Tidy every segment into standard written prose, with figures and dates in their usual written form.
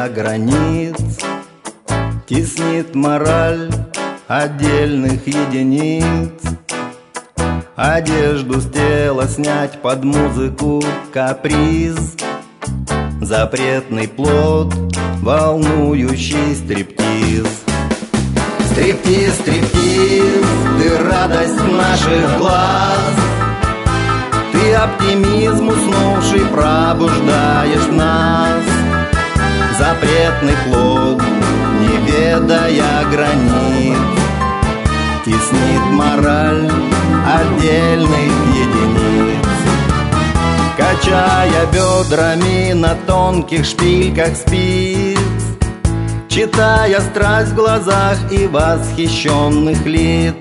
ведая границ, теснит мораль отдельных единиц. Одежду с тела снять под музыку каприз, запретный плод, волнующий стриптиз. Стриптиз, стриптиз, ты радость наших глаз, ты оптимизм уснувший пробуждаешь в нас. Запретный плод, не ведая границ, теснит мораль отдельных единиц. Качая бедрами на тонких шпильках спиц, читая страсть в глазах и восхищенных лиц,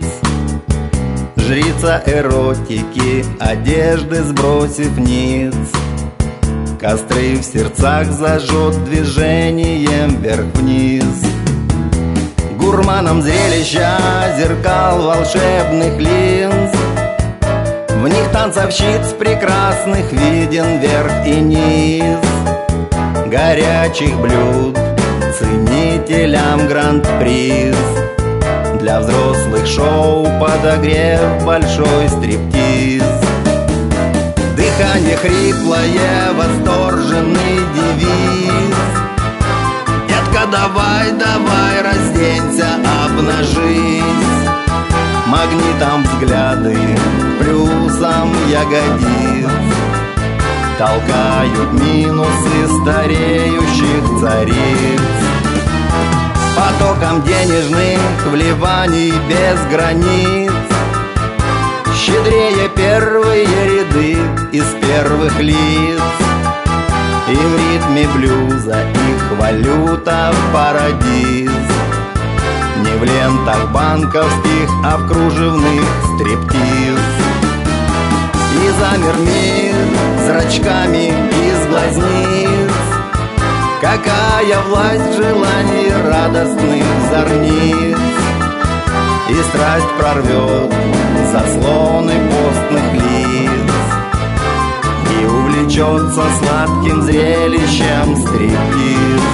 жрица эротики, одежды сбросив вниз, костры в сердцах зажжет движением вверх-вниз. Гурманом зрелища зеркал волшебных линз, в них танцовщиц прекрасных виден верх и низ. Горячих блюд ценителям гранд-приз, для взрослых шоу подогрев большой стриптиз. Дыхание хриплое, восторженный девиз. Детка, давай, давай, разденься, обнажись. Магнитом взгляды, плюсом ягодиц толкают минусы стареющих цариц. Потоком денежных вливаний без границ, щедрее первые ряды из первых лиц. И в ритме блюза их валюта в парадиз, не в лентах банковских, а в кружевных стриптиз. И замер мир зрачками из глазниц, какая власть в желании радостных зорниц. И страсть прорвет заслоны постных лиц и увлечется сладким зрелищем стриптиз.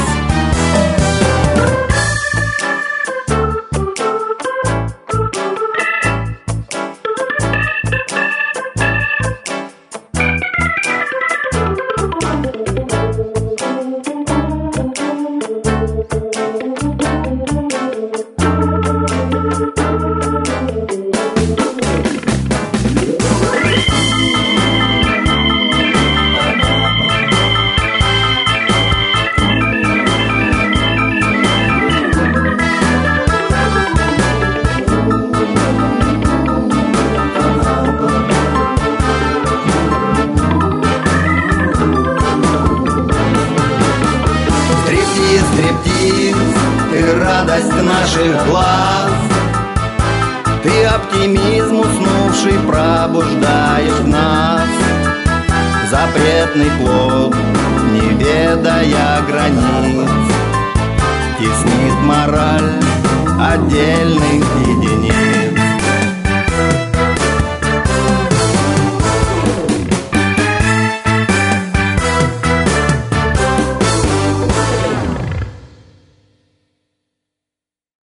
Стриптиз, ты радость наших глаз, ты оптимизм уснувший пробуждаешь в нас. Запретный плод, не ведая границ, теснит мораль отдельных единиц.